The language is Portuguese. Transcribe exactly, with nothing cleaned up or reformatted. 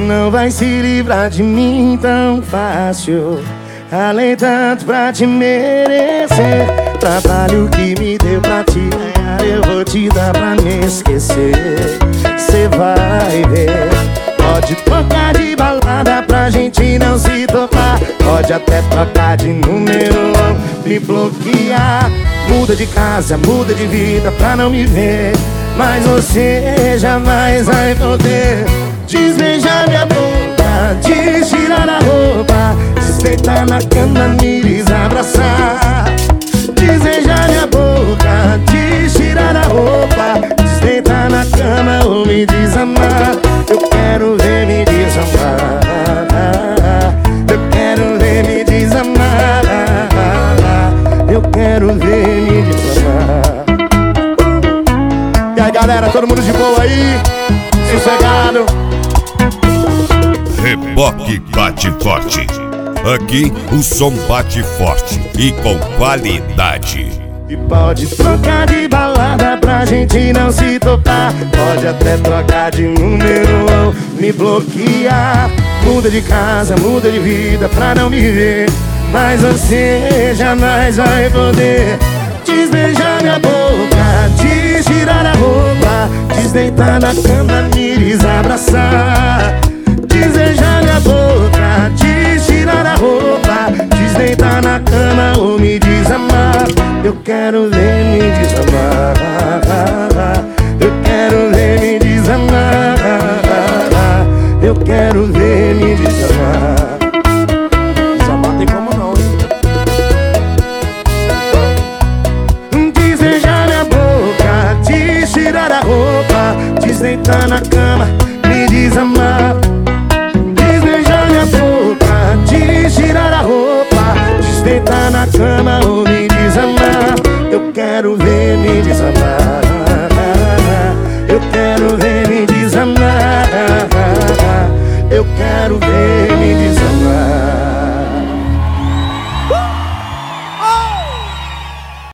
não vai se livrar de mim tão fácil. Além tanto pra te merecer, trabalho que me deu pra te ganhar, eu vou te dar pra me esquecer. Cê vai ver. Pode trocar de balada pra gente não se tocar, pode até trocar de número, me bloquear. Muda de casa, muda de vida pra não me ver, mas você jamais vai poder desbeijar minha boca, tirar a roupa, deitar na cama, me desabraçar. Desbeijar minha boca, tirar a roupa, deitar na cama ou me desamar. Eu quero ver me desamar, eu quero ver me desamar, eu quero ver me desamar. E aí galera, todo mundo de boa aí? Sossegado? Reboque bate forte. Aqui o som bate forte e com qualidade. E pode trocar de balada pra gente não se tocar, pode até trocar de número ou me bloquear. Muda de casa, muda de vida pra não me ver, mas você jamais vai poder desbeijar minha boca, tirar a roupa, desdeitar na cama, me desabraçar. Desbeijar minha boca, tirar a roupa, desdeitar na cama ou me desamar. Eu quero ver me desamar, eu quero ver me desamar, eu quero ver me desamar. Desamar tem como não, hein? Desbeijar minha boca, tirar a roupa, desdeitar na cama, me desamar. Desbeijar minha boca, tirar a roupa, desdeitar na cama ou me desamar. Eu quero ver me desamar, eu quero ver me